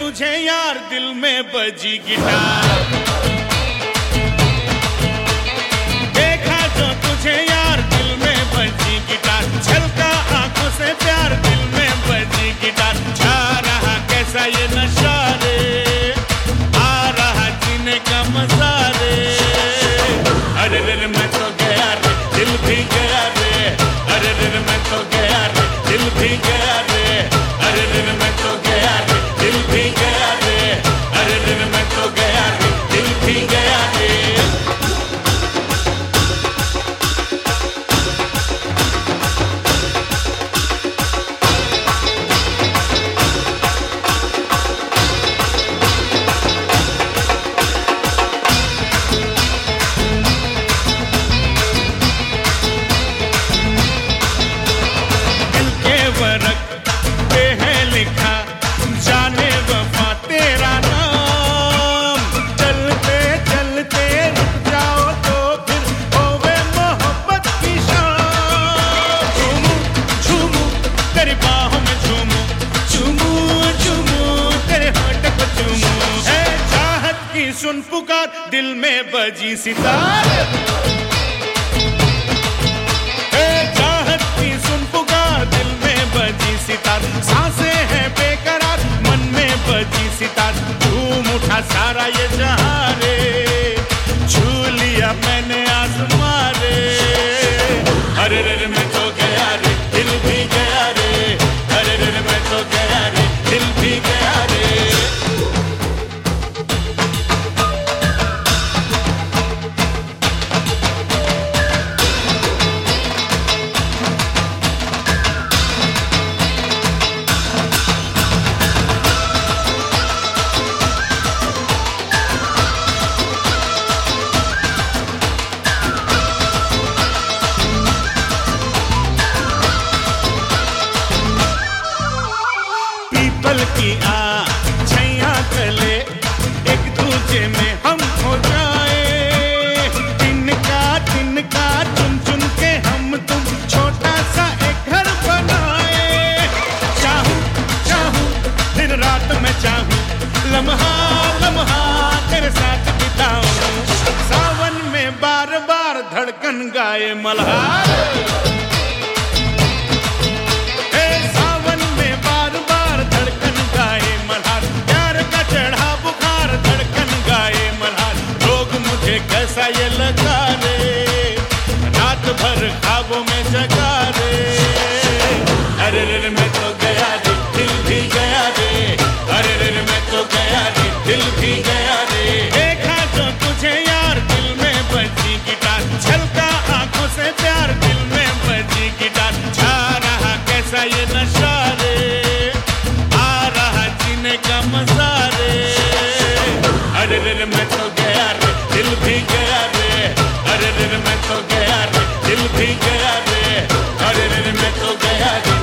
तुझे यार दिल में बजी गिटार, देखा जो तुझे यार दिल में बजी गिटार, छलका आंखों से प्यार दिल में बजी गिटार, छा रहा कैसा ये नशा रे, आ रहा जीने का मजा रे, अरे रे मैं तो गया रे, दिल भी गया रे, अरे रे मैं तो गया रे, दिल भी गया रे, अरे रे मैं तो गया रे, दिल भी गया रे, अरे रे मैं तो गया रे, दिल भी गया रे। दिल के वरक पे है लिखा जाने वफा तेरा नाम, चलते चलते रुक जाओ तो फिर होवे मोहब्बत की शाम, झूमू झूमू तेरी बाहों में झूमू, झूमू झूमू तेरे होंठ को झूमू, है चाहत की सुन पुकार दिल में बजी सितार, है चाहत की सुन पुकार दिल में बजी सितार, सांसें हैं बेकरार मन में बजी सितार, झूम उठा सारा ये जहां रे, छू लिया मैंने आसमां रे, अरे रे मैं तो गया रे, दिल भी गया रे, अरे रे मैं तो गया रे, दिल भी गया रे। पीपल की छैया तले एक दूजे में हम हो जाए, तिनका चुन चुन के हम तुम छोटा सा एक घर बनाए, चाहूं चाहूं दिन रात मैं चाहूं, लम्हा लम्हा तेरे साथ बिताऊं, सावन में बार बार धड़कन गाए मल्हार, सावन में बार बार धड़कन गाए मल्हार, प्यार का चढ़ा बुखार धड़कन गाए मल्हार, लोग मुझे कैसा ये लगा रे, रात भर ख्वाबों में जगा रे, अरे रे मैं तो गया रे, दिल भी गया रे, अरे रे मैं तो गया रे, दिल भी गया रे, देखा जो तुझे यार दिल में बजी गिटार, छलका आंखों से प्यार दिल में बजी गिटार, छा रहा कैसा ये नशा रे, आ रहा जीने का मजा रे, अरे रे मैं तो गया रे, दिल भी गया रे, अरे रे मैं तो गया रे, दिल भी गया रे, अरे रे मैं तो गया रे।